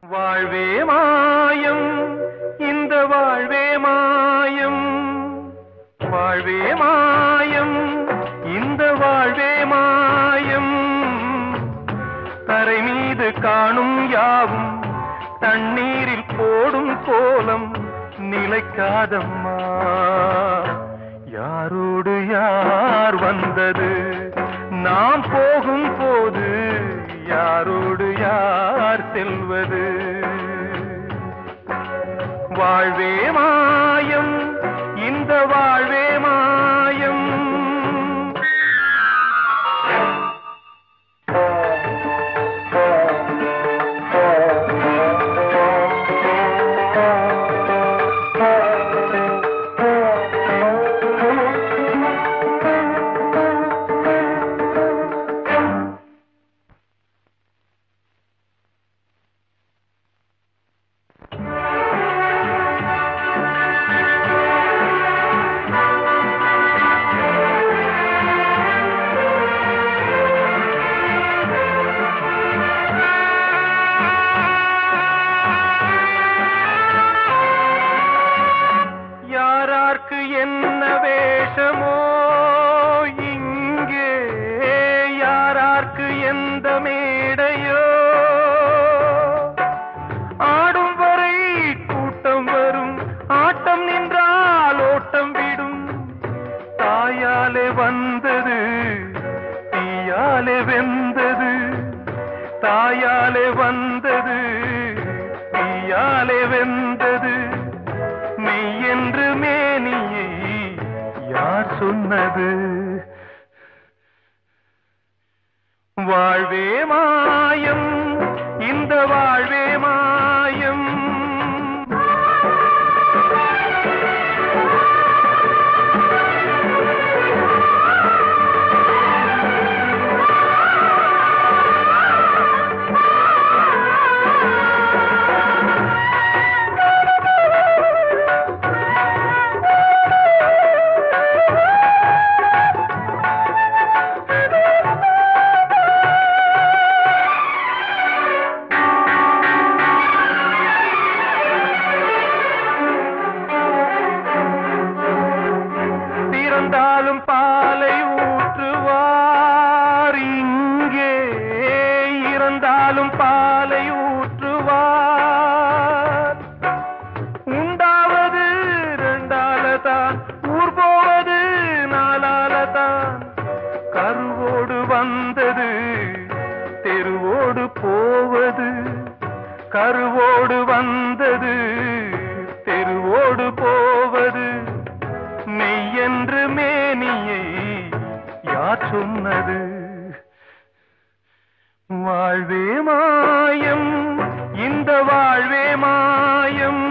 வாழ்வே மாயம், இந்த வாழ்வே மாயம், வாழ்வே மாயம், இந்த வாழ்வே மாயம். தரை மீது காணும் யாவும் தண்ணீரில் போடும் கோலம் நிலைக்காதம்மா. யாரோடு யார் வந்தது நாம் போகும் போது, யாரோடு யார் செல்வது? வாழ்வே மாயம், இந்த வாழ்வே மாயம். என்ன வேஷமோ இங்கே, யாரார்க்கு எந்த மேடையோ, ஆடும் வரை கூட்டம் வரும், ஆட்டம் நின்றால் ஓட்டம் விடும். தாயாலே வந்தது தீயாலே வெந்தது, தாயாலே வந்தது தீயாலே வெந்தது. மெய் என்று மேனியை யார் சொன்னது? வாழ்வே மாயம், இந்த வாழ்வே மாயம். இறந்தாலும் பாலை ஊற்றுவார் இங்கே, இறந்தாலும் பாலை ஊற்றுவார். உண்டாவது ரெண்டாலதான், ஊர் போவது நாலாலதான். கருவோடு வந்தது தெருவோடு போவது, கருவோடு வந்தது தெருவோடு போவது. மெய் என்று மேனியை யார் சொன்னது? வாழ்வே மாயம், இந்த வாழ்வே மாயம்.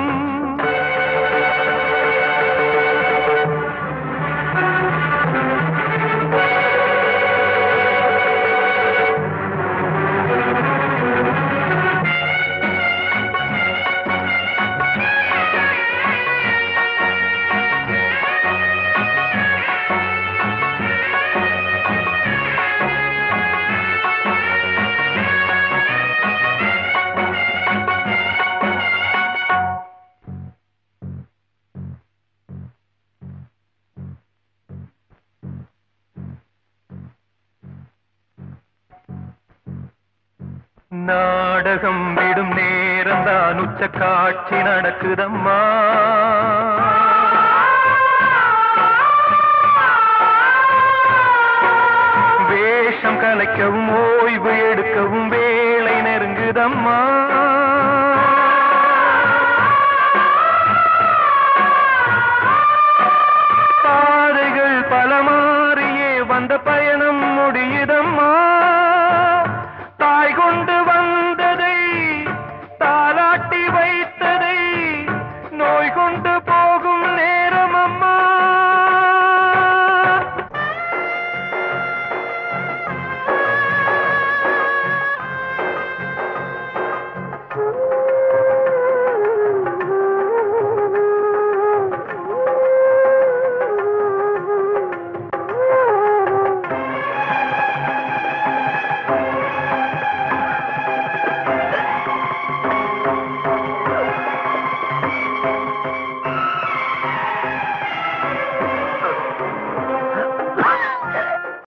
நாடகம் விடும் நேரம்தான் உச்ச காட்சி நடக்குதம்மா. வேஷம் கலைக்கவும் ஓய்வு எடுக்கவும் வேளை நெருங்குதம்மா. பாதைகள் பல மாறியே வந்த பயணம் முடியுதம்மா. தாய் கொண்டு வந்ததை தாலாட்டி வைத்ததை நோய் கொண்டு போகும் நேரம் அம்மா.